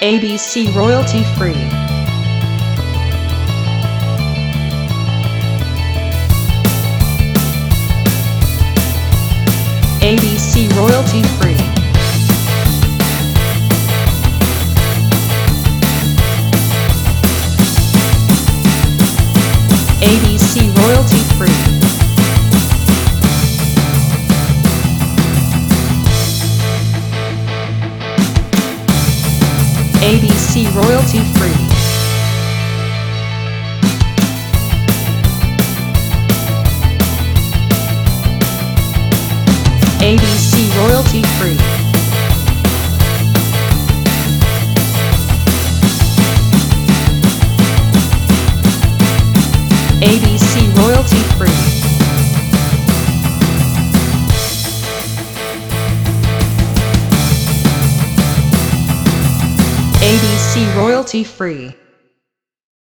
ABC royalty free. ABC royalty free. ABC royalty free. ABC royalty free. ABC royalty free. ABC royalty free. ABC royalty free.